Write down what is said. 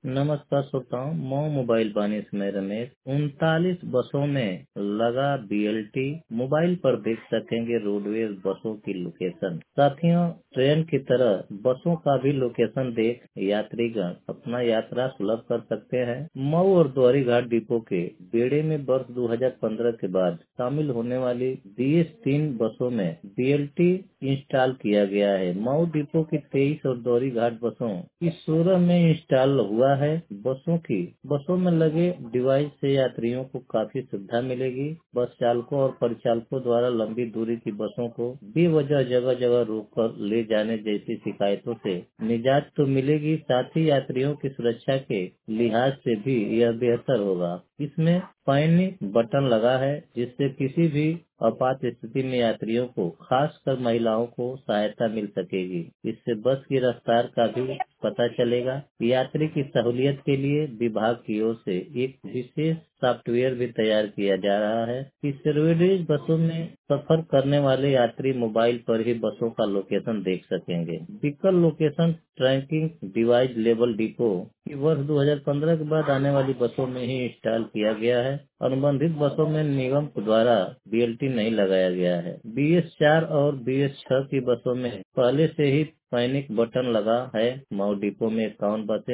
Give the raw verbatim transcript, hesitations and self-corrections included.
नमस्कार श्रोताओं, मऊ मोबाइल वाणी से मैं रमेश। उनतालीस बसों में लगा बी एल टी। मोबाइल पर देख सकेंगे रोडवेज बसों की लोकेशन। साथियों, ट्रेन की तरह बसों का भी लोकेशन देख यात्रीगण अपना यात्रा सुलभ कर सकते हैं। मऊ और द्वारी घाट डिपो के बेड़े में वर्ष दो हज़ार पंद्रह के बाद शामिल होने वाली बी एस तीन बसों में बी एल टी इंस्टॉल किया गया है। मऊ डिपो की तेईस और द्वारी घाट बसों की सोलह में इंस्टॉल हुआ है। बसों की बसों में लगे डिवाइस से यात्रियों को काफी सुविधा मिलेगी। बस चालकों और परिचालकों द्वारा लंबी दूरी की बसों को बेवजह जगह जगह रोक कर ले जाने जैसी शिकायतों से निजात तो मिलेगी, साथ ही यात्रियों की सुरक्षा के लिहाज से भी यह बेहतर होगा। इसमें पैनिक बटन लगा है, जिससे किसी भी आपात स्थिति में यात्रियों को, खासकर महिलाओं को सहायता मिल सकेगी। इससे बस की रफ्तार का भी पता चलेगा। यात्री की सहूलियत के लिए विभाग की ओर से एक विशेष सॉफ्टवेयर भी तैयार किया जा रहा है। इस रोडवेज बसों में सफर करने वाले यात्री मोबाइल पर ही बसों का लोकेशन देख सकेंगे। Vehicle location tracking device level depot की वर्ष दो हज़ार पंद्रह के बाद आने वाली बसों में ही इंस्टॉल किया गया है। अनुबंधित बसों में निगम द्वारा बी एल टी नहीं लगाया गया है। बी एस चार और बी एस छह की बसों में पहले से ही पैनिक बटन लगा है। मऊ डिपो में इक्यावन बसें